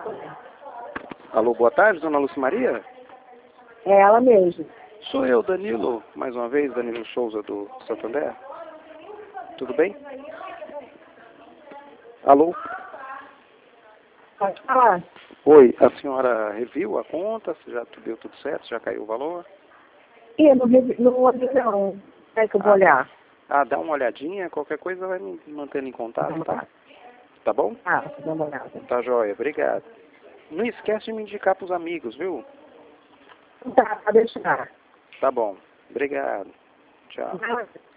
Alô, boa tarde, dona Lucimaria? É ela mesmo. Sou eu, Danilo, mais uma vez, Danilo Souza do Santander. Tudo bem? Alô? Pode falar. Oi, a senhora reviu a conta? Já deu tudo certo? Já caiu o valor? Ih, não olhei não. É que eu vou olhar. Dá uma olhadinha, qualquer coisa vai me mantendo em contato, tá? Tá bom? Vou dar uma olhada. Tá joia, obrigado. Não esquece de me indicar pros amigos, viu? Tá, pode deixar. Tá bom, obrigado. Tchau. Nada.